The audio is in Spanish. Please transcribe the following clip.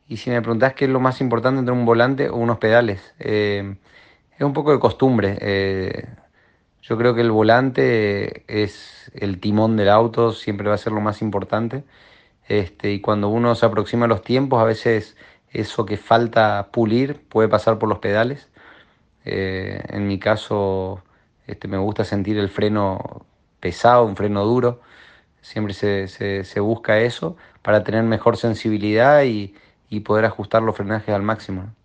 Y si me preguntás qué es lo más importante entre un volante o unos pedales, es un poco de costumbre. Yo creo que el volante es el timón del auto, siempre va a ser lo más importante. Y cuando uno se aproxima a los tiempos, a veces eso que falta pulir puede pasar por los pedales. En mi caso, me gusta sentir el freno pesado, un freno duro. Siempre se busca eso para tener mejor sensibilidad y poder ajustar los frenajes al máximo, ¿no?